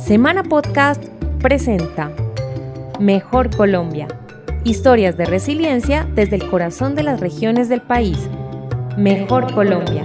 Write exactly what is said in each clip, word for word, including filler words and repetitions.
Semana Podcast presenta Mejor Colombia. Historias de resiliencia desde el corazón de las regiones del país. Mejor Colombia.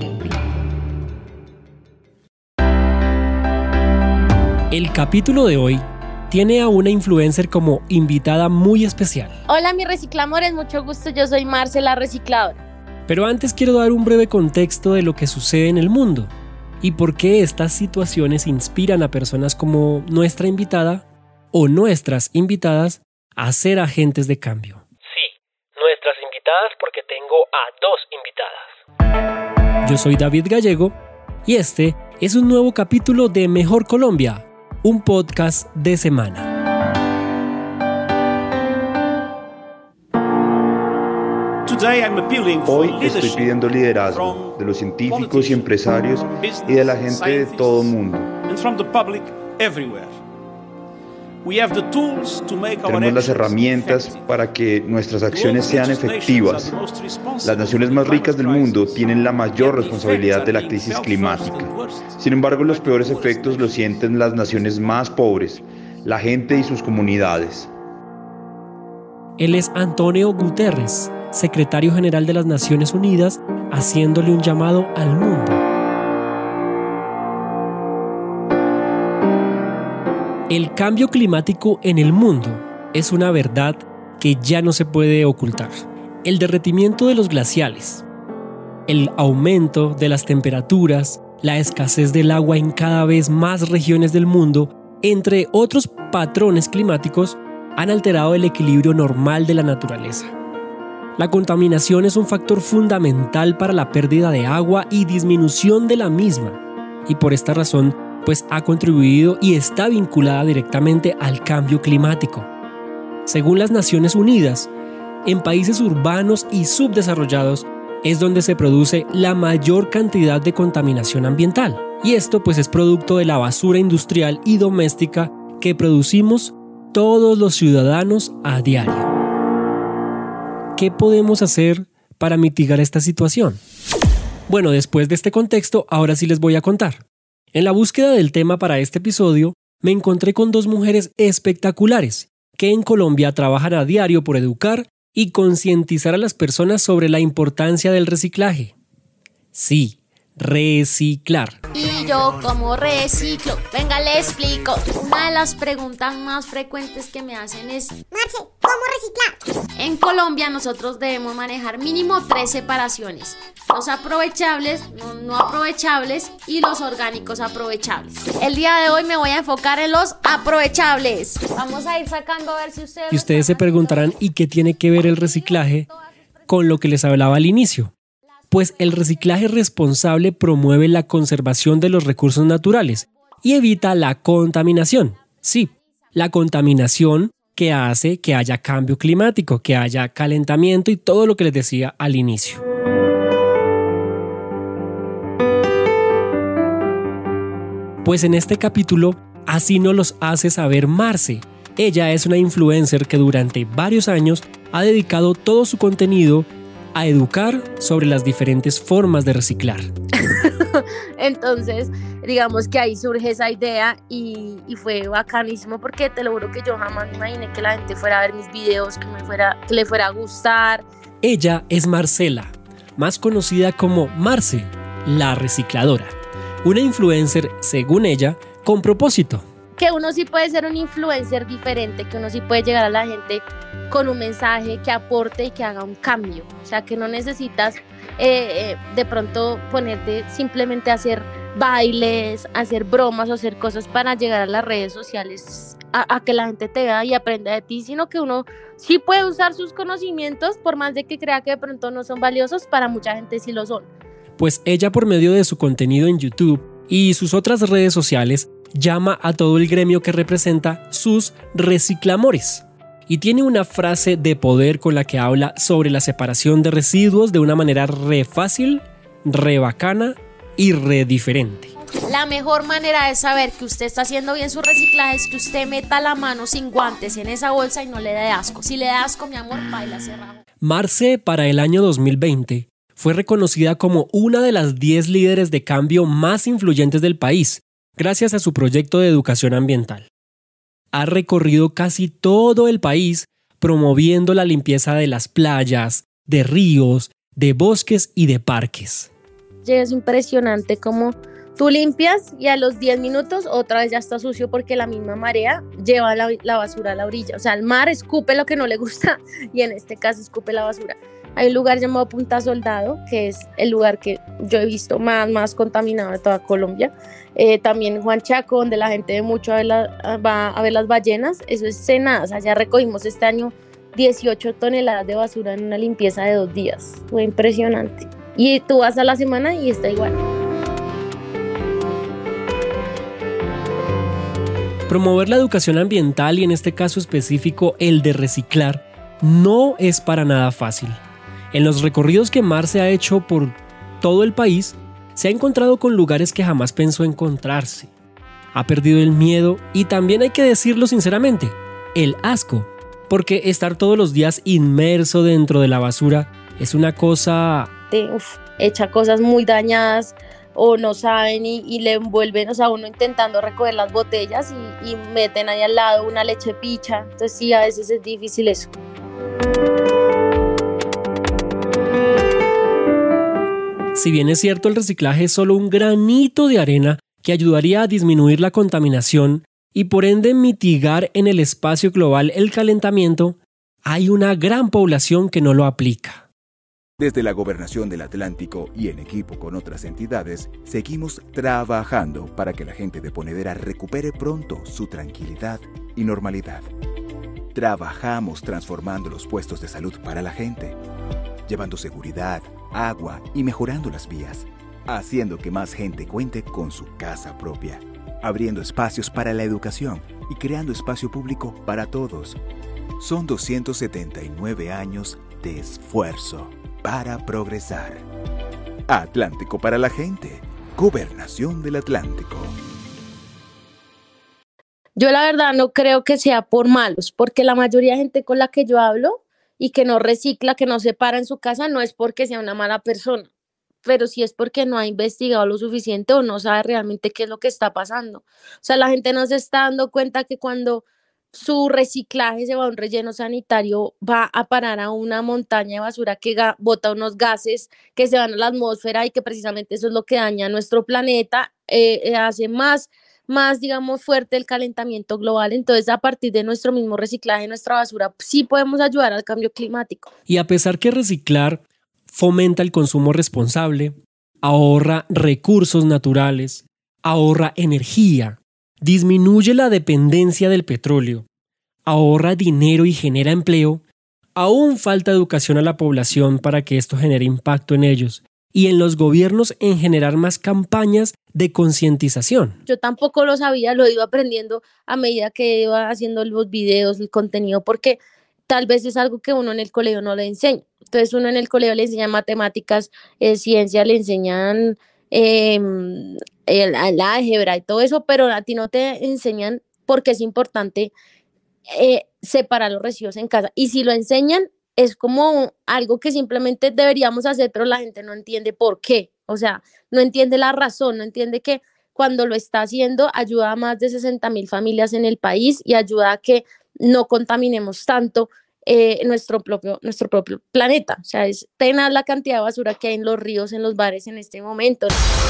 El capítulo de hoy tiene a una influencer como invitada muy especial. Hola mis reciclamores, mucho gusto, yo soy Marce, la recicladora. Pero antes quiero dar un breve contexto de lo que sucede en el mundo y por qué estas situaciones inspiran a personas como nuestra invitada o nuestras invitadas a ser agentes de cambio. Sí, nuestras invitadas porque tengo a dos invitadas. Yo soy David Gallego y este es un nuevo capítulo de Mejor Colombia, un podcast de semana. Hoy estoy pidiendo liderazgo de los científicos y empresarios y de la gente de todo el mundo. Tenemos las herramientas para que nuestras acciones sean efectivas. Las naciones más ricas del mundo tienen la mayor responsabilidad de la crisis climática. Sin embargo, los peores efectos los sienten las naciones más pobres, la gente y sus comunidades. Él es Antonio Guterres, secretario general de las Naciones Unidas, haciéndole un llamado al mundo. El cambio climático en el mundo es una verdad que ya no se puede ocultar. El derretimiento de los glaciales, el aumento de las temperaturas, la escasez del agua en cada vez más regiones del mundo, entre otros patrones climáticos, han alterado el equilibrio normal de la naturaleza. La contaminación es un factor fundamental para la pérdida de agua y disminución de la misma, y por esta razón, pues ha contribuido y está vinculada directamente al cambio climático. Según las Naciones Unidas, en países urbanos y subdesarrollados es donde se produce la mayor cantidad de contaminación ambiental, y esto pues es producto de la basura industrial y doméstica que producimos todos los ciudadanos a diario. ¿Qué podemos hacer para mitigar esta situación? Bueno, después de este contexto, ahora sí les voy a contar. En la búsqueda del tema para este episodio, me encontré con dos mujeres espectaculares que en Colombia trabajan a diario por educar y concientizar a las personas sobre la importancia del reciclaje. Sí, reciclar. ¿Y yo cómo reciclo? Venga, le explico. Una de las preguntas más frecuentes que me hacen es: Marce, ¿cómo reciclar? En Colombia nosotros debemos manejar mínimo tres separaciones: los aprovechables, los no aprovechables y los orgánicos aprovechables. El día de hoy me voy a enfocar en los aprovechables. Vamos a ir sacando a ver si ustedes... Y ustedes se preguntarán, ¿y qué tiene que ver el reciclaje con lo que les hablaba al inicio? Pues el reciclaje responsable promueve la conservación de los recursos naturales y evita la contaminación. Sí, la contaminación que hace que haya cambio climático, que haya calentamiento y todo lo que les decía al inicio. Pues en este capítulo, así nos los hace saber Marce. Ella es una influencer que durante varios años ha dedicado todo su contenido a educar sobre las diferentes formas de reciclar. Entonces, digamos que ahí surge esa idea y, y fue bacanísimo porque te lo juro que yo jamás me imaginé que la gente fuera a ver mis videos, que, me fuera, que le fuera a gustar. Ella es Marcela, más conocida como Marce, la recicladora. Una influencer, según ella, con propósito. Que uno sí puede ser un influencer diferente, que uno sí puede llegar a la gente con un mensaje que aporte y que haga un cambio. O sea, que no necesitas eh, eh, de pronto ponerte simplemente a hacer bailes, hacer bromas o hacer cosas para llegar a las redes sociales a, a que la gente te vea y aprenda de ti, sino que uno sí puede usar sus conocimientos, por más de que crea que de pronto no son valiosos, para mucha gente sí lo son. Pues ella, por medio de su contenido en YouTube y sus otras redes sociales, llama a todo el gremio que representa sus reciclamores. Y tiene una frase de poder con la que habla sobre la separación de residuos de una manera re fácil, re bacana y re diferente. La mejor manera de saber que usted está haciendo bien su reciclaje es que usted meta la mano sin guantes en esa bolsa y no le dé asco. Si le da asco, mi amor, baila cerrado. Marce, para el año dos mil veinte, fue reconocida como una de las diez líderes de cambio más influyentes del país gracias a su proyecto de educación ambiental. Ha recorrido casi todo el país promoviendo la limpieza de las playas, de ríos, de bosques y de parques. Es impresionante cómo tú limpias y a los diez minutos otra vez ya está sucio porque la misma marea lleva la, la basura a la orilla. O sea, el mar escupe lo que no le gusta y en este caso escupe la basura. Hay un lugar llamado Punta Soldado, que es el lugar que yo he visto más, más contaminado de toda Colombia. Eh, también Juan Chaco, donde la gente ve mucho a ver la, va a ver las ballenas. Eso es cenadas. Allá recogimos este año dieciocho toneladas de basura en una limpieza de dos días. Fue impresionante. Y tú vas a la semana y está igual. Promover la educación ambiental y en este caso específico el de reciclar no es para nada fácil. En los recorridos que Marce ha hecho por todo el país, se ha encontrado con lugares que jamás pensó encontrarse. Ha perdido el miedo y también hay que decirlo sinceramente, el asco, porque estar todos los días inmerso dentro de la basura es una cosa... Uf, echa cosas muy dañadas o no saben y, y le envuelven, o sea, uno intentando recoger las botellas y, y meten ahí al lado una leche picha. Entonces sí, a veces es difícil eso. Si bien es cierto, el reciclaje es solo un granito de arena que ayudaría a disminuir la contaminación y por ende mitigar en el espacio global el calentamiento, hay una gran población que no lo aplica. Desde la Gobernación del Atlántico y en equipo con otras entidades, seguimos trabajando para que la gente de Ponedera recupere pronto su tranquilidad y normalidad. Trabajamos transformando los puestos de salud para la gente, llevando seguridad, agua y mejorando las vías, haciendo que más gente cuente con su casa propia, abriendo espacios para la educación y creando espacio público para todos. Son doscientos setenta y nueve años de esfuerzo para progresar. Atlántico para la gente. Gobernación del Atlántico. Yo la verdad no creo que sea por malos, porque la mayoría de gente con la que yo hablo y que no recicla, que no separa en su casa, no es porque sea una mala persona, pero sí es porque no ha investigado lo suficiente o no sabe realmente qué es lo que está pasando. O sea, la gente no se está dando cuenta que cuando su reciclaje se va a un relleno sanitario, va a parar a una montaña de basura que ga- bota unos gases que se van a la atmósfera y que precisamente eso es lo que daña a nuestro planeta, eh, eh, hace más, más, digamos, fuerte el calentamiento global. Entonces, a partir de nuestro mismo reciclaje, nuestra basura, sí podemos ayudar al cambio climático. Y a pesar que reciclar fomenta el consumo responsable, ahorra recursos naturales, ahorra energía, disminuye la dependencia del petróleo, ahorra dinero y genera empleo, aún falta educación a la población para que esto genere impacto en ellos y en los gobiernos en generar más campañas de concientización. Yo tampoco lo sabía, lo he ido aprendiendo a medida que iba haciendo los videos, el contenido, porque tal vez es algo que uno en el colegio no le enseña. Entonces uno en el colegio le enseña matemáticas, eh, ciencia, le enseñan eh, el, el álgebra y todo eso, pero a ti no te enseñan porque es importante eh, separar los residuos en casa. Y si lo enseñan, es como algo que simplemente deberíamos hacer, pero la gente no entiende por qué. O sea, no entiende la razón, no entiende que cuando lo está haciendo ayuda a más de sesenta mil familias en el país y ayuda a que no contaminemos tanto eh, nuestro, propio, nuestro propio planeta. O sea, es tenaz la cantidad de basura que hay en los ríos, en los bares en este momento.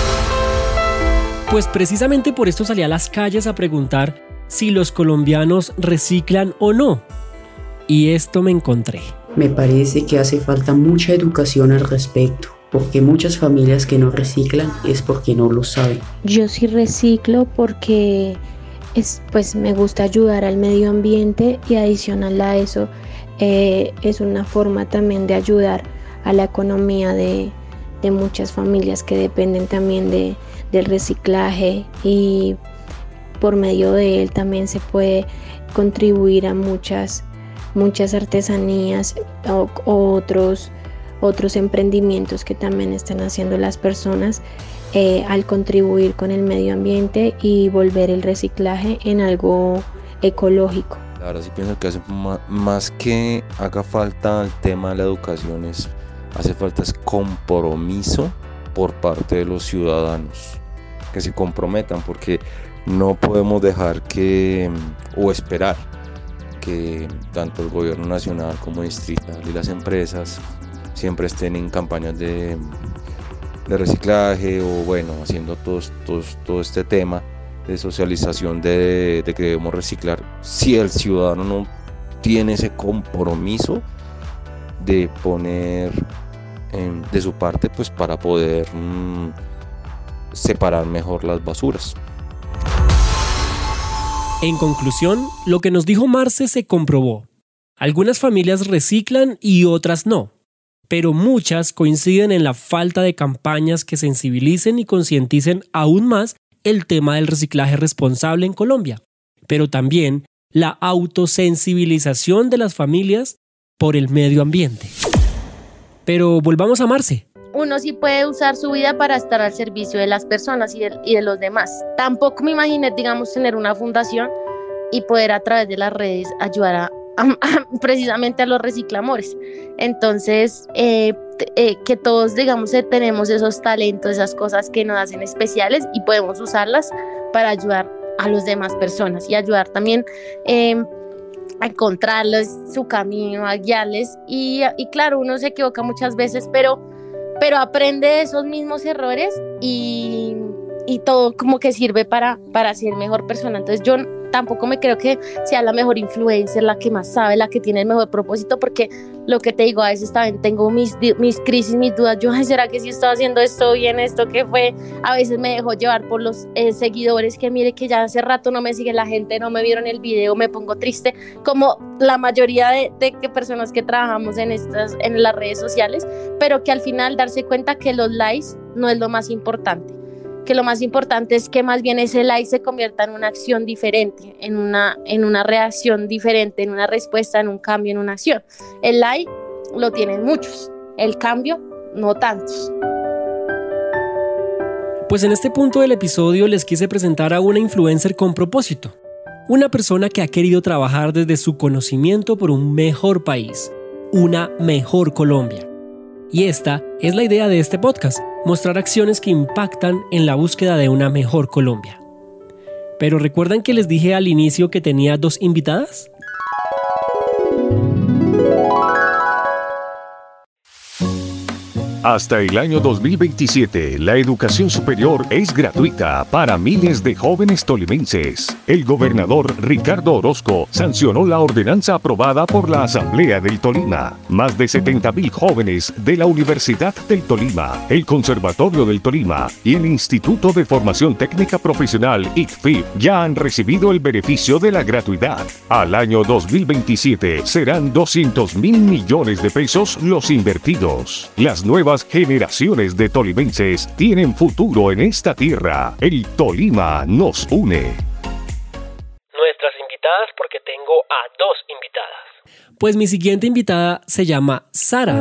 Pues precisamente por esto salí a las calles a preguntar si los colombianos reciclan o no. Y esto me encontré. Me parece que hace falta mucha educación al respecto, porque muchas familias que no reciclan es porque no lo saben. Yo sí reciclo porque es, pues, me gusta ayudar al medio ambiente y adicional a eso eh, es una forma también de ayudar a la economía de, de muchas familias que dependen también de, del reciclaje y por medio de él también se puede contribuir a muchas muchas artesanías o, o otros, otros emprendimientos que también están haciendo las personas eh, al contribuir con el medio ambiente y volver el reciclaje en algo ecológico. Ahora sí pienso que hace más, más que haga falta el tema de la educación, es, hace falta es compromiso por parte de los ciudadanos. que se comprometan, porque no podemos dejar que o esperar que tanto el gobierno nacional como distrital y las empresas siempre estén en campañas de, de reciclaje o bueno, haciendo todos, todos, todo este tema de socialización de, de que debemos reciclar, si el ciudadano no tiene ese compromiso de poner eh, de su parte pues para poder mmm, separar mejor las basuras. En conclusión, lo que nos dijo Marce se comprobó. Algunas familias reciclan y otras no, pero muchas coinciden en la falta de campañas que sensibilicen y concienticen aún más el tema del reciclaje responsable en Colombia, pero también la autosensibilización de las familias por el medio ambiente. Pero volvamos a Marce. Uno sí puede usar su vida para estar al servicio de las personas y de, y de los demás. Tampoco me imaginé, digamos, tener una fundación y poder a través de las redes ayudar a, a, a precisamente a los reciclamores. Entonces, eh, eh, que todos, digamos, eh, tenemos esos talentos, esas cosas que nos hacen especiales y podemos usarlas para ayudar a las demás personas y ayudar también eh, a encontrarles su camino, a guiarles. Y, y claro, uno se equivoca muchas veces, pero pero aprende de esos mismos errores y, y todo como que sirve para, para ser mejor persona. Entonces yo tampoco me creo que sea la mejor influencer, la que más sabe, la que tiene el mejor propósito, porque lo que te digo, a veces también tengo mis, mis crisis, mis dudas. Yo, ay, ¿será que sí estoy haciendo esto bien, esto que fue? A veces me dejo llevar por los eh, seguidores, que mire que ya hace rato no me sigue la gente, no me vieron el video, me pongo triste, como la mayoría de, de que personas que trabajamos en, estas, en las redes sociales, pero que al final darse cuenta que los likes no es lo más importante, que lo más importante es que más bien ese like se convierta en una acción diferente, en una, en una reacción diferente, en una respuesta, en un cambio, en una acción. El like lo tienen muchos, el cambio no tantos. Pues en este punto del episodio les quise presentar a una influencer con propósito, una persona que ha querido trabajar desde su conocimiento por un mejor país, una mejor Colombia. Y esta es la idea de este podcast, mostrar acciones que impactan en la búsqueda de una mejor Colombia. Pero ¿recuerdan que les dije al inicio que tenía dos invitadas? Hasta el año dos mil veintisiete, la educación superior es gratuita para miles de jóvenes tolimenses. El gobernador Ricardo Orozco sancionó la ordenanza aprobada por la Asamblea del Tolima. Más de setenta mil jóvenes de la Universidad del Tolima, el Conservatorio del Tolima y el Instituto de Formación Técnica Profesional I C F I P ya han recibido el beneficio de la gratuidad. Al año dos mil veintisiete serán doscientos mil millones de pesos los invertidos. Las nuevas generaciones de tolimenses tienen futuro en esta tierra. El Tolima nos une. Nuestras invitadas, porque tengo a dos invitadas. Pues mi siguiente invitada se llama Sara.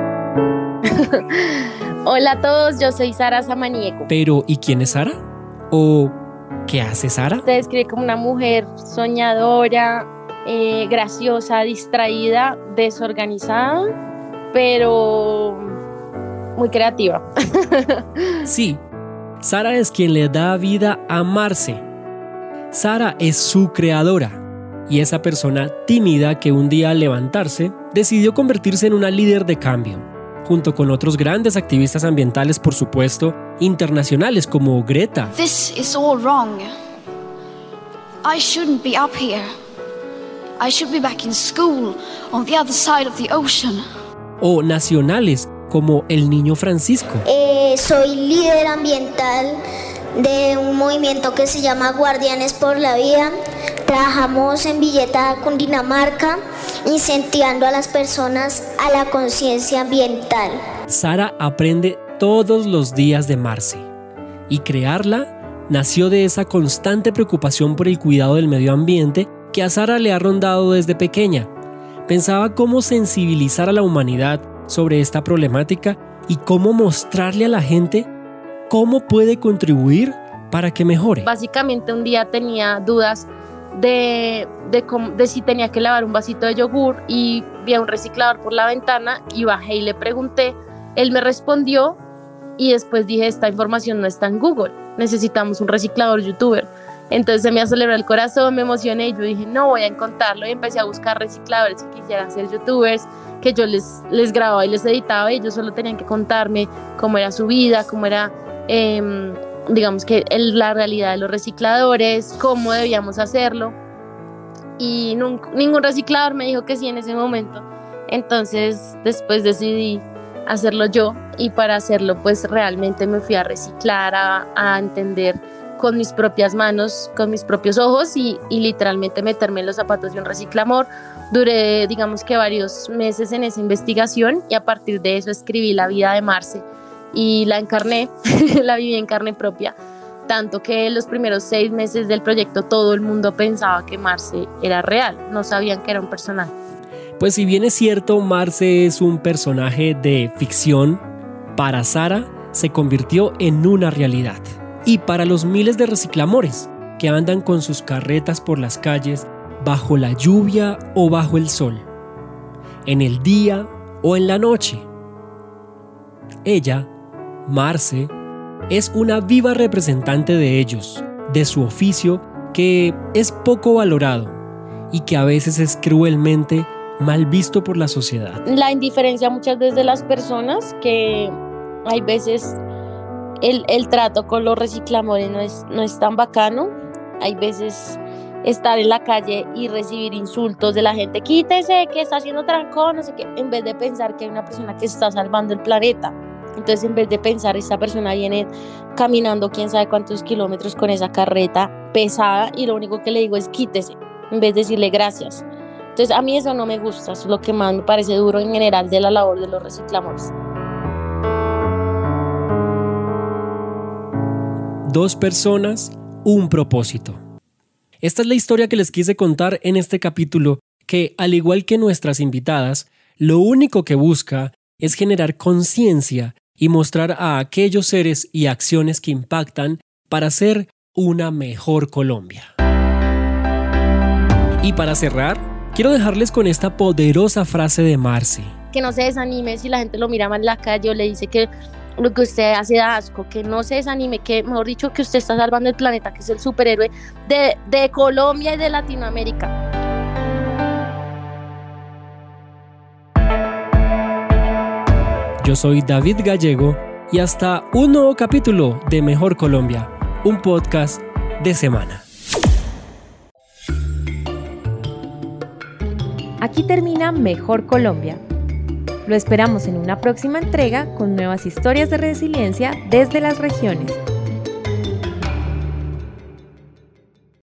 Hola a todos, yo soy Sara Samaniego. Pero, ¿y quién es Sara? ¿O qué hace Sara? Se describe como una mujer soñadora, eh, graciosa, distraída, desorganizada, pero muy creativa. Sí, Sara es quien le da vida a Marce. Sara es su creadora y esa persona tímida que un día al levantarse decidió convertirse en una líder de cambio, junto con otros grandes activistas ambientales, por supuesto, internacionales como Greta. This is all wrong. I shouldn't be up here. I should be back in school on the other side of the ocean. O nacionales como el Niño Francisco. Eh, soy líder ambiental de un movimiento que se llama Guardianes por la Vida. Trabajamos en Villeta, Cundinamarca, incentivando a las personas a la conciencia ambiental. Sara aprende todos los días de Marce, y crearla nació de esa constante preocupación por el cuidado del medio ambiente que a Sara le ha rondado desde pequeña. Pensaba cómo sensibilizar a la humanidad sobre esta problemática y cómo mostrarle a la gente cómo puede contribuir para que mejore. Básicamente un día tenía dudas de, de, de si tenía que lavar un vasito de yogur y vi a un reciclador por la ventana y bajé y le pregunté. Él me respondió y después dije, esta información no está en Google, necesitamos un reciclador youtuber. Entonces se me aceleró el corazón, me emocioné y yo dije, no, voy a encontrarlo, y empecé a buscar recicladores que quisieran ser youtubers, que yo les, les grababa y les editaba y ellos solo tenían que contarme cómo era su vida, cómo era, eh, digamos que el, la realidad de los recicladores, cómo debíamos hacerlo, y nunca, ningún reciclador me dijo que sí en ese momento. Entonces después decidí hacerlo yo, y para hacerlo pues realmente me fui a reciclar, a, a entender con mis propias manos, con mis propios ojos y, y literalmente meterme en los zapatos de un reciclamor. Duré digamos que varios meses en esa investigación y a partir de eso escribí La vida de Marce y la encarné, la viví en carne propia, tanto que en los primeros seis meses del proyecto todo el mundo pensaba que Marce era real, no sabían que era un personaje. Pues si bien es cierto, Marce es un personaje de ficción, para Sara se convirtió en una realidad. Y para los miles de reciclamores que andan con sus carretas por las calles, bajo la lluvia o bajo el sol, en el día o en la noche. Ella, Marce, es una viva representante de ellos, de su oficio que es poco valorado y que a veces es cruelmente mal visto por la sociedad. La indiferencia muchas veces de las personas, que hay veces el, el trato con los reciclamores no es, no es tan bacano. Hay veces estar en la calle y recibir insultos de la gente, quítese, que está haciendo trancón, no sé qué, en vez de pensar que hay una persona que está salvando el planeta. Entonces, en vez de pensar, esta persona viene caminando quién sabe cuántos kilómetros con esa carreta pesada y lo único que le digo es quítese, en vez de decirle gracias. Entonces, a mí eso no me gusta, eso es lo que más me parece duro en general de la labor de los recicladores. Dos personas, un propósito. Esta es la historia que les quise contar en este capítulo, que, al igual que nuestras invitadas, lo único que busca es generar conciencia y mostrar a aquellos seres y acciones que impactan para ser una mejor Colombia. Y para cerrar, quiero dejarles con esta poderosa frase de Marce. Que no se desanime si la gente lo mira mal en la calle o le dice que lo que usted hace da asco, que no se desanime, que mejor dicho que usted está salvando el planeta, que es el superhéroe de, de Colombia y de Latinoamérica. Yo soy David Gallego y hasta un nuevo capítulo de Mejor Colombia, un podcast de semana. Aquí termina Mejor Colombia. Lo esperamos en una próxima entrega con nuevas historias de resiliencia desde las regiones.